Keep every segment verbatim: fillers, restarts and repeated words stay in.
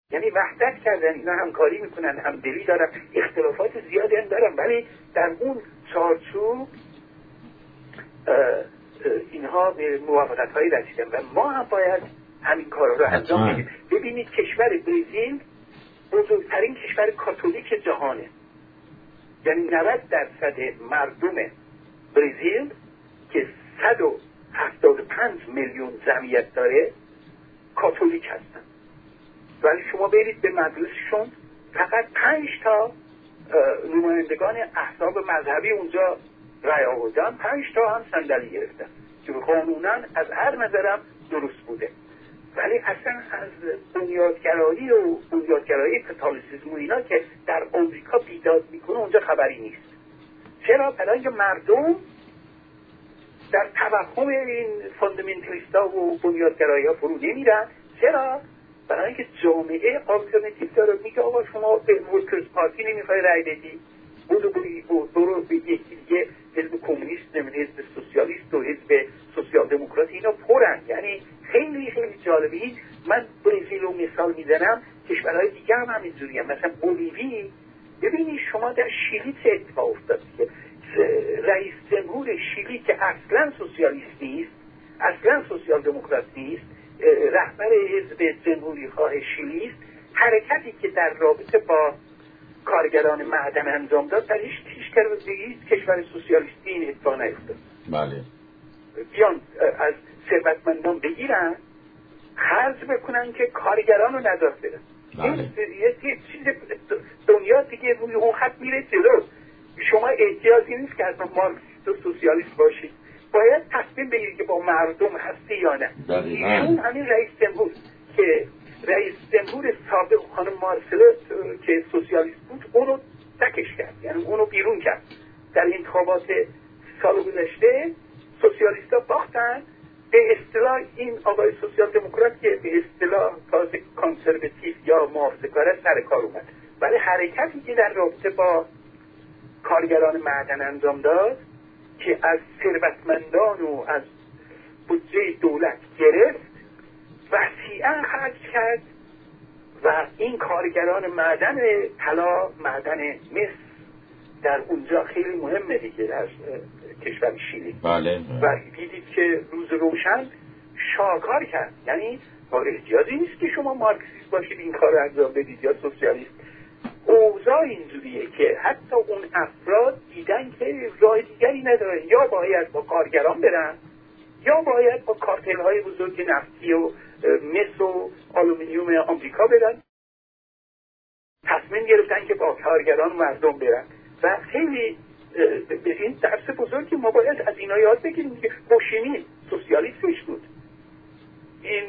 یعنی وحدت کردن، اینا همکاری میکنن، همدلی دارن، اختلافات زیادی هم دارن، ولی در اون چارچوب اینها به موافقت هایی رسیدن و ما هم باید همین کارا رو انجام بدیم. ببینید کشور برزیل بزرگترین کشور کاتولیک جهانه، یعنی نود درصد مردم برزیل که صد و هفتاد و پنج میلیون جمعیت داره کاتولیک هستن، ولی شما برید به مجلسشون فقط پنج تا نمایندگان احزاب مذهبی اونجا رای آوردن، پنج تا هم صندلی گرفتن که قانونا از هر نظرم درست بوده، ولی اصلا از بنیادگرایی و بنیادگرایی کاتولیسیسم و اینا که در آمریکا بیداد میکنه اونجا خبری نیست. چرا؟ برای اینکه مردم در توهم این فاندامنتالیستا و بنیادگرایی ها فرو نمیرن. چرا؟ برای اینکه جامعه آلترناتیو داره، میگه آقا شما به ورکرز پارتی نمیخوای رای بدی، برو برو به یکی دیگه، حزب کمونیست، نمیده حزب سوسیالیست و حزب سوسیال دموکراتی، اینا پرن. یعنی خیلی خیلی جالبه. من برزیل رو مثال میزنم، کشورهای دیگه هم همینجوری هم. مثلا بولیوی، ببینید شما در شیلی چه اتفاق افتاد که رئیس جمهور شیلی که اصلا سوسیالیست نیست، اصلا سوسیال دموکرات نیست، رهبر حزب جمهوری خواه شیلی است، حرکتی که در رابطه با کارگران معدن انجام داد در هیچ هیچ کشور سوسیالیستی این اتفاق نیفتاد. بله. بیان از ثروتمندان بگیرن، خرج بکنن که کارگران رو نجات بدن. بله. یه چیز دنیا دیگه روی اون خط میره جلو. شما احتیاجی نیست که اصلا مارکسیست و سوسیالیست باشید، باید تصمیم بگیرید که با مردم هستی یا نه. ایشون همین رئیس جمهور که رئیس جمهور سابق خانم مارسلو که سوسیالیست بود اونو دکش کرد، یعنی اونو بیرون کرد. در انتخابات سال گذشته سوسیالیستا باختن، به اصطلاح این آقای سوسیال دموکرات که به اصطلاح تازه کانسرواتیو یا محافظه‌کار سر کار اومد، ولی حرکتی که در رابطه با کارگران معدن انجام داد که از ثروتمندان و از بودجه دولت گرفت، وسیعا خرج کرد و این کارگران معدن طلا، معدن مس در اونجا خیلی مهمه دیگه در کشور شیلی. بله. و دیدید که روز روشن شاکار کرد. یعنی احتیاجی نیست که شما مارکسیست باشید این کار رو انجام بدید یا سوسیالیست. اوضاع اینجوریه که حتی اون افراد دیدن که راه دیگری ندارن، یا باید با کارگران برن یا باید با کارتل های بزرگ نفتی و مس و آلومینیوم آمریکا برن. تصمیم گرفتن که با کارگران مردم برن و خیلی به این درس بزرگی ما باید از اینا یاد بگیریم که هوشیمین سوسیالیستش بود. این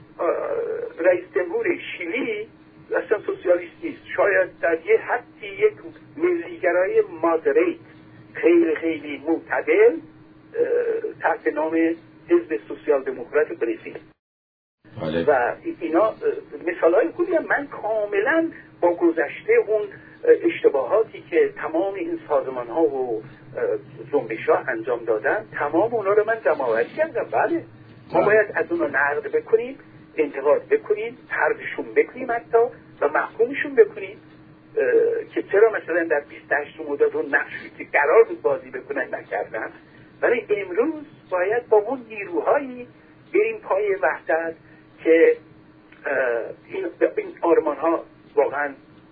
رئیس جمهور شیلی اصلا سوسیالیست نیست، شاید در یه حدی یک ملیگرای مادریت خیلی خیلی معتدل تحت نام حزب سوسیال دموکرات برزیل. و اینا مثالای خوبی هم. من کاملا با گذشته اون اشتباهاتی که تمام این سازمان ها و جنبش ها انجام دادن، تمام اونا رو من جمع‌آوری کردم. بله ما باید از اونا نقد بکنیم، انتقاد بکنیم، طردشون بکنیم حتی و محکومشون بکنیم که چرا مثلا در بیست و هشت مرداد اون نقشی که قرار بود بازی بکنن نکردن. ولی امروز باید با اون نیروهایی بریم پای وحدت که این, این آرمان ها واقعا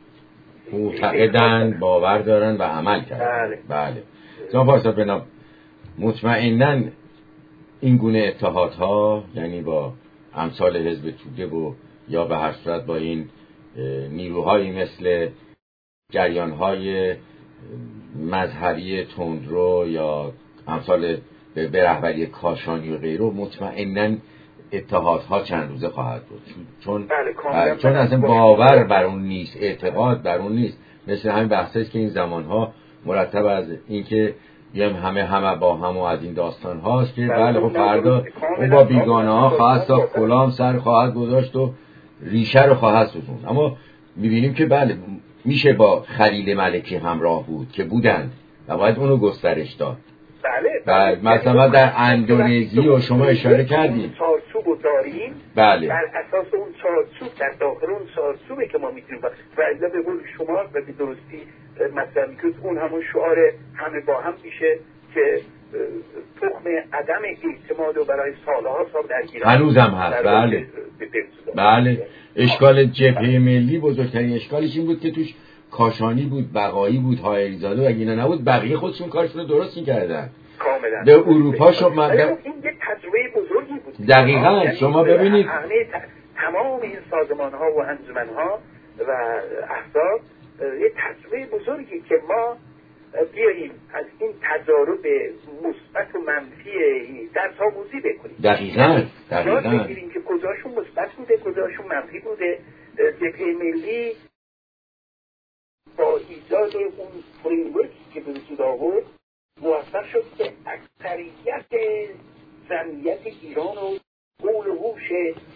معتقدن، باور دارن و عمل کردن. بله بله. جناب پارسا بنا مطمئناً این گونه اتحادها، یعنی با امثال حزب توده و یا به هر صورت با این نیروهایی مثل جریانهای مذهبی تندرو یا امثال به رهبری کاشانی و غیره، مطمئناً اتحادها چند روزه خواهد بود، چون بله چون اصلا باور بر اون نیست، اعتقاد بر اون نیست. مثل همین بحثایی که این زمانها مرتب از اینکه بیایم همه همه با هم و از این داستان هاست که بله خب فردا اون با بیگانه ها خواهد ساخت، کلام سر خواهد گذاشت و ریشه رو خواهد ستون. اما میبینیم که بله میشه با خلیل ملکی همراه بود که بودند و باید اونو گسترش داد. بله بله. مثلا در اندونزی و شما اشاره کردید چارچوب رو داریم، بله. بر اساس اون چارچوب در داخل اون چارچوبه که ما میتونیم و الا به قول شما و به درستی مثلا میگوید اون همون شعار همه با هم میشه که تخم عدم اعتماد و برای سالها سال در ایران هنوز هم هست. بله بله. اشکال جبهه ملی بزرگترین اشکالش این بود که توش کاشانی بود، بقایی بود، حائری‌زاده و اگه اینا نبود بقیه خودشون کارشون رو درست می‌کردن. کاملا به اروپا شما این یه تجربه بزرگی بود. دقیقاً شما ببینید همه تمام این سازمان‌ها و انجمن‌ها و احزاب یه تجربه بزرگی که ما بیاییم از این تجارب مثبت و منفی درس آموزی بکنیم. دقیقاً دقیقاً یاد بگیریم که کجاشون مثبت بوده، کجاشون منفی بوده. جبهه ملی با ایجاد اون فریمورکی که به وجود آورد موفق شد که اکثریت جمعیت ایران و قول و هوش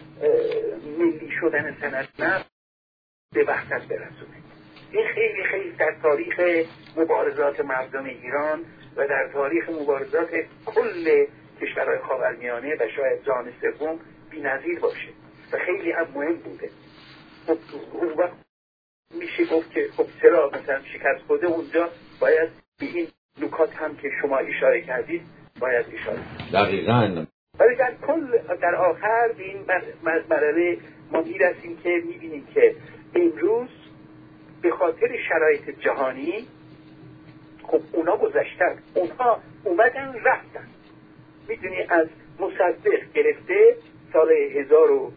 ملی شدن صنعت به وحدت برسونه. این خیلی خیلی در تاریخ مبارزات مردم ایران و در تاریخ مبارزات کل کشورهای خاورمیانه و شاید جهان سوم بی‌نظیر باشه و خیلی هم مهم بوده. خب اون وقت میشه گفت که خب چرا مثلا شکست خورده اونجا باید به این نکات هم که شما اشاره کردید باید اشاره کنید. دقیقاً. ولی در کل در آخر به این مرحله ما میرسیم که میبینیم که امروز به خاطر شرایط جهانی خب اونا گذشتن، اونها اومدن رفتن. میدونی از مصدق گرفته سال هزار و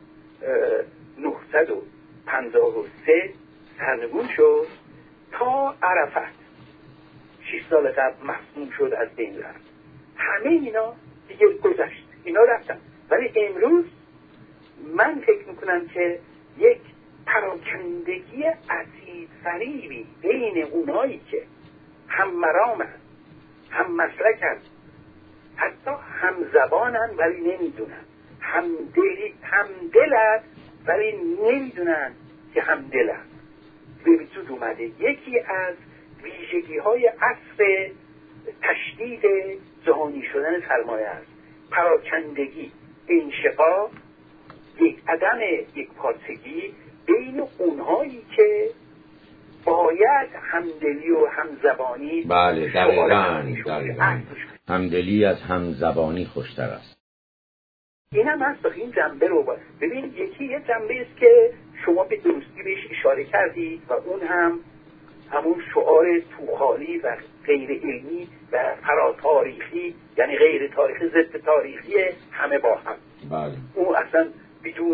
نهصد و پنجاه و سه سرنگون شد تا عرفات شش سال قبل مصموم شد از بین رفت. همه اینا دیگه گذشت، اینا رفتن. ولی امروز من فکر میکنم که یک پراکندگی اسید فریبی بین اونایی که هم مرامن هم مسلکن حتی هم زبانن ولی نمیدونن، هم دلی هم دلن ولی نمیدونن که هم دلن به وجود اومده. یکی از ویژگی های عصر تشدید جهانی شدن سرمایه است پراکندگی، انشقاق، یک عدم یک پارچگی بین اونهایی که باید همدلی و همزبانی. بله دقیقاً دقیقاً همدلی از همزبانی خوشتر است. این هم هست. این جنبه رو باید ببین. یکی یه جنبه است که شما به درستی بهش اشاره کردید و اون هم همون شعار توخالی و غیر علمی و فراتاریخی، یعنی غیر تاریخی ضد تاریخی همه با هم. بله. اون اصلا بدون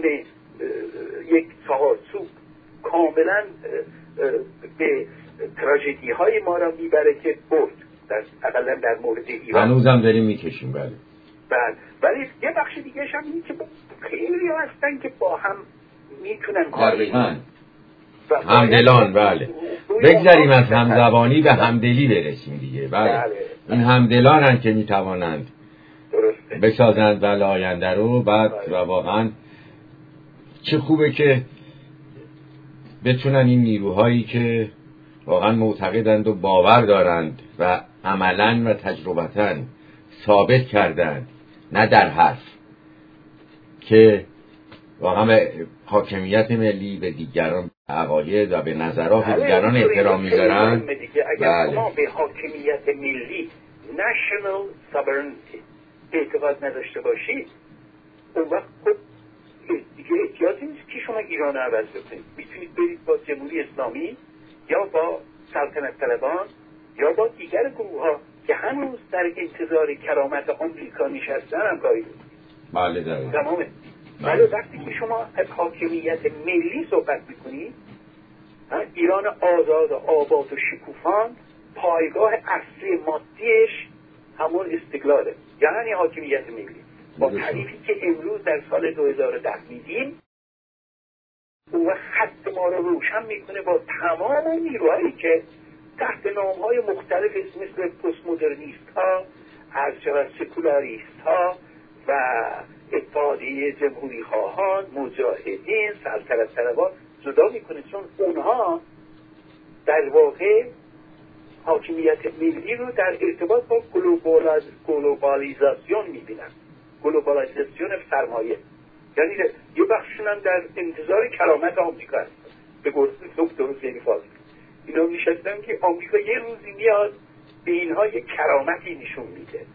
یک چارچوب کاملا به تراژدی های ما را میبره که برد در اقلا در مورد ایران هنوزم داریم میکشیم. بله بله. ولی یه بخش دیگه هم این که خیلی هستن که با هم میتونن کار بکنن، همدلان. بله بگذاریم از همزبانی به همدلی برسیم دیگه. بله, بله. این همدلان هم که میتوانند بسازند بله آینده رو بعد. بله. و واقعا چه خوبه که بتونن این نیروهایی که واقعا معتقدند و باور دارند و عملاً و تجربتاً ثابت کردند نه در حرف که واقعا به حاکمیت ملی به دیگران عقاید و به نظرات دیگران احترام می‌ذارن. اگر شما به حاکمیت ملی national sovereignty اعتقاد نداشته باشید اون وقت خب دیگه احتیاجی نیست که شما ایران رو عوض بکنید. میتونید برید با جمهوری اسلامی یا با سلطنت طلبان یا با دیگر گروه ها که هنوز در انتظار کرامت آمریکا نشستن هم کاری بود. بله داره تمامه. ولی وقتی که شما از حاکمیت ملی صحبت میکنید، ایران آزاد و آباد و شکوفان پایگاه اصلی مادیش همون استقلاله، یعنی حاکمیت ملی. با تعریفی که امروز در سال دو هزار و ده میدیم او خط ما رو روشن میکنه با تمام نیروهایی که تحت نامهای مختلف مثل پست مدرنیست ها، از سکولاریست ها و اتحادیه جمهوری خواهان، مجاهدین، سلطنت طلبان جدا میکنه، چون اونها در واقع حاکمیت ملی رو در ارتباط با گلوبالیزاسیون میبینن. گلوبالیزاسیون سرمایه یعنی یه بخششون هم در انتظار کرامت آمریکا هست. به گفته دکتر حسینی فاضلی اینا نشستن که آمریکا یه روزی میاد به اینها یه کرامتی نشون میده.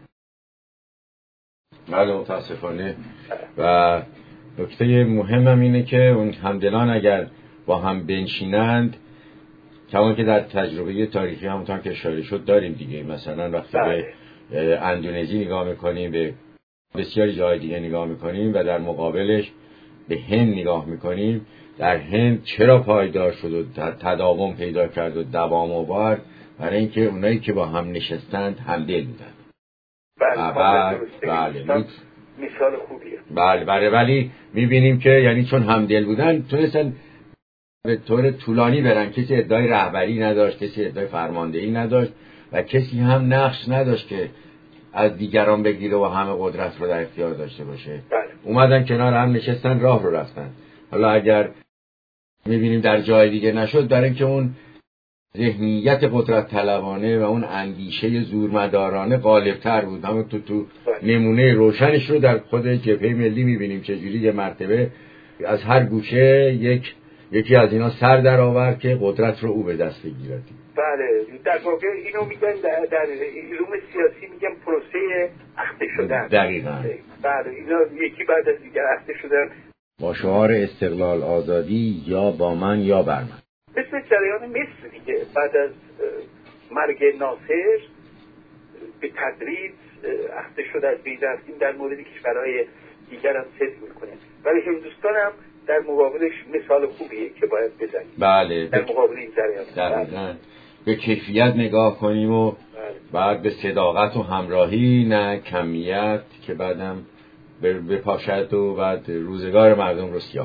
بله متاسفانه. و نکته مهمم اینه که اون همدلان اگر با هم بنشینند، کما که در تجربه تاریخی همونطور که اشاره شد داریم دیگه، مثلا وقتی بله. به اندونزی نگاه میکنیم، به بسیاری جای دیگه نگاه میکنیم و در مقابلش به هند نگاه میکنیم، در هند چرا پایدار شد و تداوم پیدا کرد و دوام آورد؟ برای اینکه اونایی که با هم نشستند همدل بودند. بله بله بله مثال خوبیه. بله بله ولی میبینیم که یعنی چون همدل بودن تونستن به طور طولانی برن، کسی ادعای رهبری نداشت، کسی ادعای فرماندهی نداشت و کسی هم نقش نداشت که از دیگران بگیره و همه قدرت رو در اختیار داشته باشه. بله. اومدن کنار هم نشستن، راه رو رفتن. حالا اگر میبینیم در جای دیگه نشد، برای اینکه اون ذهنیت قدرت طلبانه و اون اندیشه زورمدارانه غالب‌تر بود. همون تو تو نمونه روشنش رو در خود جبهه ملی میبینیم چجوری یه مرتبه از هر گوشه یک یکی از اینا سر در آورد که قدرت رو او به دست بگیرد. بله در واقع اینو میگن در, در علوم سیاسی میگن پروسه اخته شدن. دقیقاً. بله اینا یکی بعد از دیگر اخته شدن با شعار استقلال آزادی، یا با من یا بر من. مثل جریان مصر دیگه، بعد از مرگ ناصر به تدریج اخته شد، از بین رفت. این در مورد کشورهای دیگر هم صدق میکنه، ولی هندوستان هم در مقابلش مثال خوبیه که باید بزنیم. بله در مقابل این جریان دقیقاً به کیفیت نگاه کنیم و بله. بعد به صداقت و همراهی، نه کمیت که بعدم به پاشد و بعد روزگار مردم رو سیاه.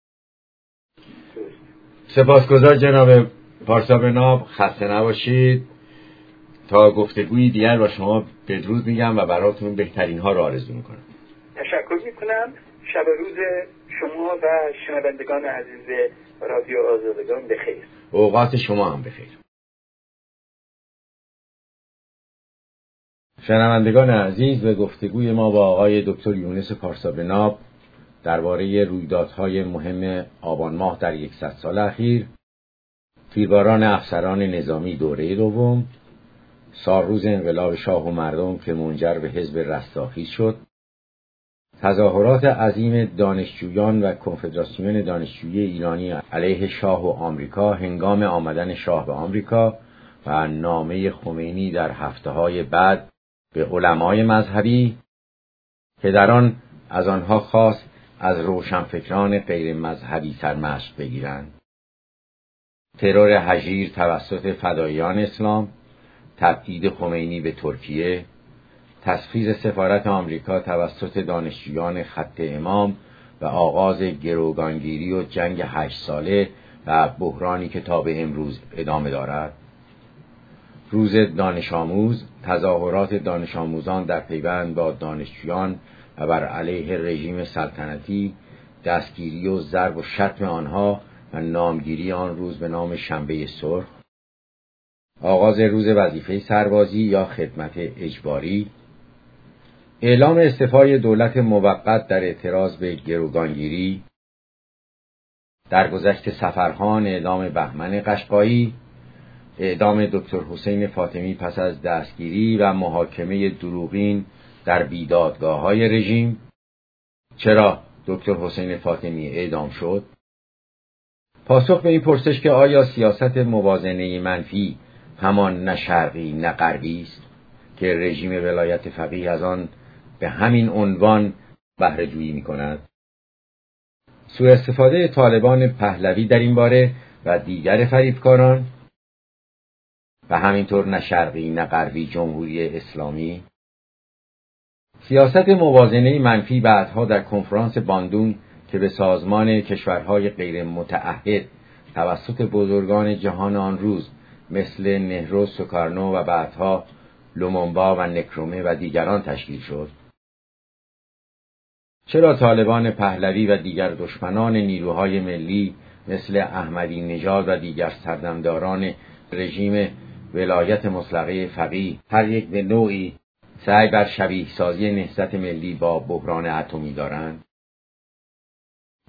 سپاسگزار جناب پارسا بناب، خسته نباشید. تا گفتگوی دیگر با شما بدرود میگم و براتون بهترین ها رو آرزو میکنم. تشکر میکنم. شب روز شما و شنوندگان عزیز رادیو آزادگان بخیر. اوقات شما هم بخیر. شنوندگان عزیز، به گفتگوی ما با آقای دکتر یونس پارسا بناب درباره رویدادهای مهم آبان ماه در یکصد سال اخیر، تیرباران افسران نظامی دوره دوم، سالروز انقلاب شاه و مردم که منجر به حزب رستاخیز شد، تظاهرات عظیم دانشجویان و کنفدراسیون دانشجویی ایرانی علیه شاه و آمریکا هنگام آمدن شاه به آمریکا و نامه خمینی در هفته‌های بعد به علمای مذهبی که در آن از آنها خواست از روشنفکران غیر مذهبی سرمشق بگیرند، ترور هژیر توسط فداییان اسلام، تبعید خمینی به ترکیه، تسخیر سفارت آمریکا توسط دانشجویان خط امام و آغاز گروگانگیری و جنگ هشت ساله و بحرانی که تا به امروز ادامه دارد. روز دانش آموز، تظاهرات دانش آموزان در پیوند با دانشجویان و بر علیه رژیم سلطنتی، دستگیری و ضرب و شتم آنها و نامگیری آن روز به نام شنبه سرخ، آغاز روز وظیفه سربازی یا خدمت اجباری، اعلام استعفای دولت موقت در اعتراض به گروگانگیری، درگذشت سفرخان اعدام بهمن قشقایی، اعدام دکتر حسین فاطمی پس از دستگیری و محاکمه دروغین در بیدادگاه‌های رژیم. چرا دکتر حسین فاطمی اعدام شد؟ پاسخ به این پرسش که آیا سیاست موازنه منفی همان نه شرقی نه غربی است که رژیم ولایت فقیه از آن به همین عنوان بهره جویی می‌کند؟ سوء استفاده طالبان پهلوی در این باره و دیگر فریبکاران و همینطور نه شرقی نه غربی جمهوری اسلامی. سیاست موازنه منفی بعدها در کنفرانس باندونگ که به سازمان کشورهای غیر متعهد توسط بزرگان جهان آن روز مثل نهرو، سوکارنو و بعدها لومونبا و نکرومه و دیگران تشکیل شد. چرا طالبان پهلوی و دیگر دشمنان نیروهای ملی مثل احمدی نژاد و دیگر سردمداران رژیم ولایت مطلقه فقیه هر یک به نوعی سعی بر شبیه سازی نهضت ملی با بحران اتمی دارند؟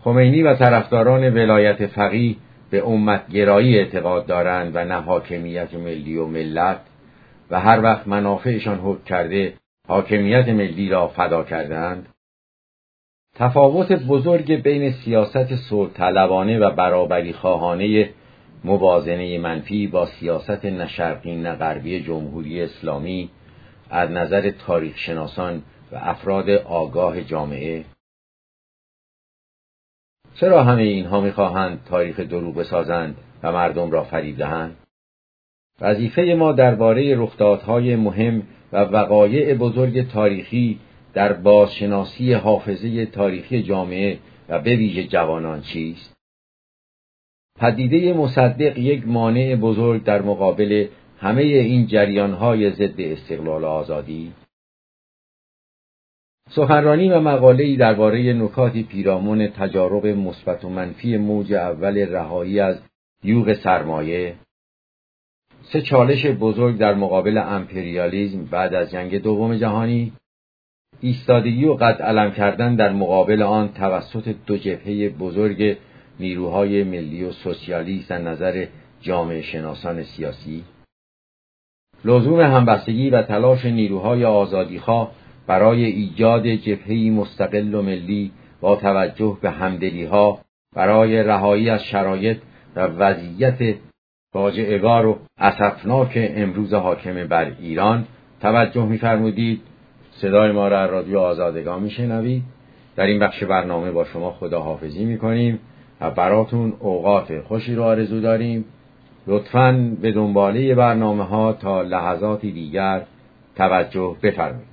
خمینی و طرفداران ولایت فقیه به امتگرایی اعتقاد دارند و نه حاکمیت ملی و ملت و هر وقت منافعشان حکم کرده حاکمیت ملی را فدا کردند. تفاوت بزرگ بین سیاست صلح طلبانه و برابری خواهانه موازنه منفی با سیاست نه شرقی نه غربی جمهوری اسلامی از نظر تاریخ شناسان و افراد آگاه جامعه. چرا همه اینها می‌خواهند تاریخ دروغ بسازند و مردم را فریب دهند؟ وظیفه ما درباره رخدادهای مهم و وقایع بزرگ تاریخی در بازشناسی حافظه تاریخی جامعه و به ویژه جوانان چیست؟ پدیده مصدق یک مانع بزرگ در مقابل همه این جریان‌های ضد استقلال و آزادی. سخنرانی و مقاله‌ای درباره نکاتی پیرامون تجارب مثبت و منفی موج اول رهایی از یوغ سرمایه، سه چالش بزرگ در مقابل امپریالیسم بعد از جنگ دوم جهانی، ایستادگی و قد علم کردن در مقابل آن توسط دو جبهه بزرگ نیروهای ملی و سوسیالیست از نظر جامعه شناسان سیاسی، لزوم همبستگی و تلاش نیروهای آزادیخواه برای ایجاد جبهه‌ای مستقل و ملی با توجه به همدلی‌ها برای رهایی از شرایط و وضعیت فاجعه‌بار و اسفناک امروز حاکم بر ایران توجه می‌فرمودید. صدای ما را رادیو آزادگان می‌شنوید. در این بخش برنامه با شما خداحافظی می‌کنیم و براتون اوقات خوشی رو آرزو داریم. لطفاً به دنباله برنامه‌ها تا لحظاتی دیگر توجه بفرمایید.